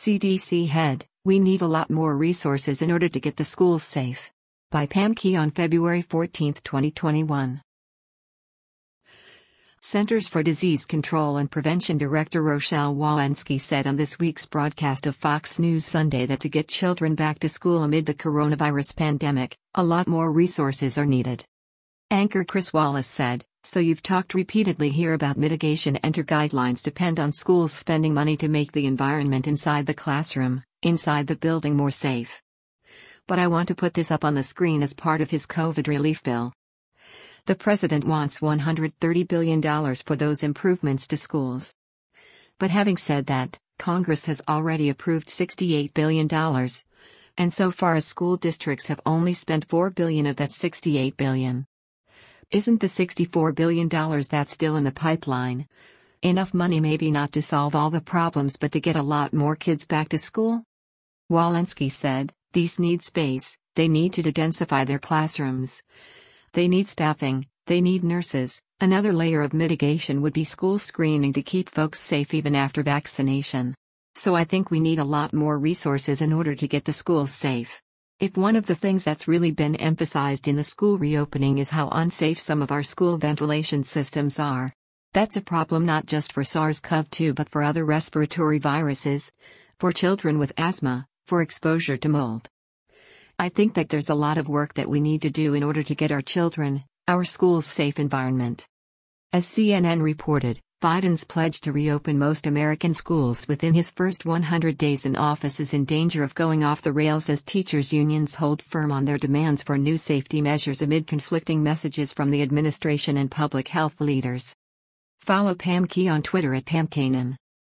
CDC head, we need a lot more resources in order to get the schools safe. By Pam Key on February 14, 2021. Centers for Disease Control and Prevention Director Rochelle Walensky said on this week's broadcast of Fox News Sunday that to get children back to school amid the coronavirus pandemic, a lot more resources are needed. Anchor Chris Wallace said, "So you've talked repeatedly here about mitigation and your guidelines depend on schools spending money to make the environment inside the classroom, inside the building more safe. But I want to put this up on the screen as part of his COVID relief bill. The president wants $130 billion for those improvements to schools. But having said that, Congress has already approved $68 billion. And so far as school districts have only spent $4 billion of that $68 billion. Isn't the $64 billion that's still in the pipeline enough money maybe not to solve all the problems but to get a lot more kids back to school?" Walensky said, "These need space, they need to densify their classrooms. They need staffing, they need nurses. Another layer of mitigation would be school screening to keep folks safe even after vaccination. So I think we need a lot more resources in order to get the schools safe. If one of the things that's really been emphasized in the school reopening is how unsafe some of our school ventilation systems are. That's a problem not just for SARS-CoV-2 but for other respiratory viruses, for children with asthma, for exposure to mold. I think that there's a lot of work that we need to do in order to get our children, our schools safe environment." As CNN reported, Biden's pledge to reopen most American schools within his first 100 days in office is in danger of going off the rails as teachers' unions hold firm on their demands for new safety measures amid conflicting messages from the administration and public health leaders. Follow Pam Key on Twitter at PamKanan.